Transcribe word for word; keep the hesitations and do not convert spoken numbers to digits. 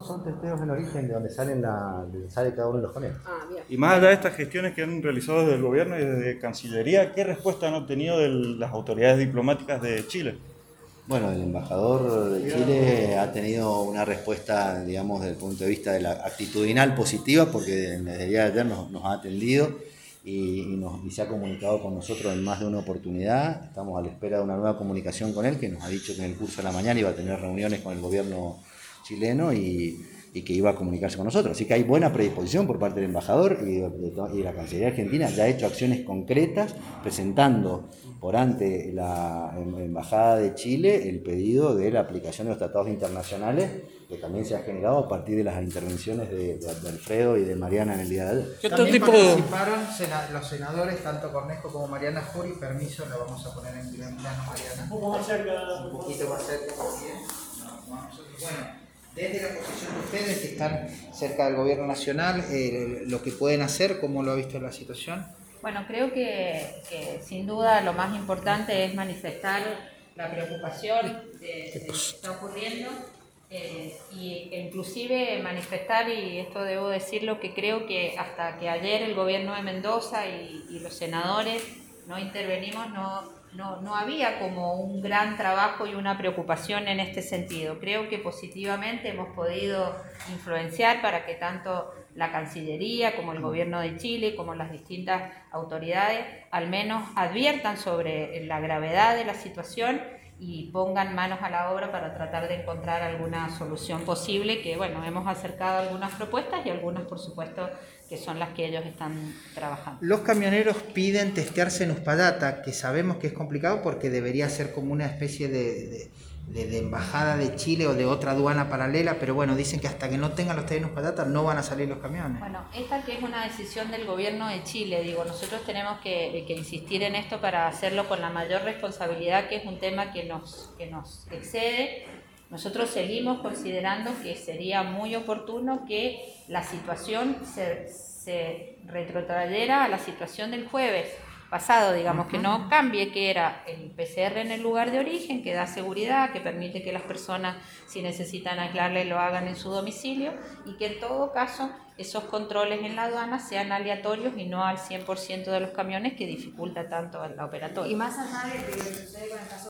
son testeos en origen de donde salen la, de sale cada uno de los conejos. Ah, bien. Y más allá de estas gestiones que han realizado desde el gobierno y desde Cancillería, ¿qué respuesta han obtenido de las autoridades diplomáticas de Chile? Bueno, el embajador de Chile ha tenido una respuesta, digamos, desde el punto de vista de la actitudinal positiva, porque desde el día de ayer nos, nos ha atendido y, y, nos, y se ha comunicado con nosotros en más de una oportunidad. Estamos a la espera de una nueva comunicación con él, que nos ha dicho que en el curso de la mañana iba a tener reuniones con el gobierno chileno y, y que iba a comunicarse con nosotros. Así que hay buena predisposición por parte del embajador y de, de, y la Cancillería Argentina ya ha hecho acciones concretas presentando por ante la Embajada de Chile el pedido de la aplicación de los tratados internacionales que también se ha generado a partir de las intervenciones de, de, de Alfredo y de Mariana en el día de ayer. También tipo... participaron sena, los senadores, tanto Cornejo como Mariana Jury. Permiso, lo vamos a poner en primer plano, Mariana. Un poco más cerca. Un poquito más cerca también. Bueno, desde la posición de ustedes que están cerca del gobierno nacional, eh, lo que pueden hacer, ¿cómo lo ha visto la situación? Bueno, creo que, que sin duda lo más importante es manifestar la preocupación de, de lo que está ocurriendo eh, y, e inclusive manifestar, y esto debo decirlo, que creo que hasta que ayer el gobierno de Mendoza y, y los senadores no intervenimos, no, no, no había como un gran trabajo y una preocupación en este sentido. Creo que positivamente hemos podido influenciar para que tanto la Cancillería, como el gobierno de Chile, como las distintas autoridades, al menos adviertan sobre la gravedad de la situación y pongan manos a la obra para tratar de encontrar alguna solución posible, que bueno, hemos acercado algunas propuestas y algunas por supuesto que son las que ellos están trabajando. Los camioneros piden testearse en Uspallata, que sabemos que es complicado porque debería ser como una especie de, de, de, de embajada de Chile o de otra aduana paralela, pero bueno, dicen que hasta que no tengan los test en Uspallata no van a salir los camiones. Bueno, esta que es una decisión del gobierno de Chile, digo, nosotros tenemos que, que insistir en esto para hacerlo con la mayor responsabilidad, que es un tema que nos, que nos excede. Nosotros seguimos considerando que sería muy oportuno que la situación se, se retrotrayera a la situación del jueves pasado, digamos, que no cambie, que era el P C R en el lugar de origen, que da seguridad, que permite que las personas, si necesitan aislarle, lo hagan en su domicilio, y que en todo caso esos controles en la aduana sean aleatorios y no al cien por ciento de los camiones, que dificulta tanto la operatoria. Y más allá de lo que sucede con el caso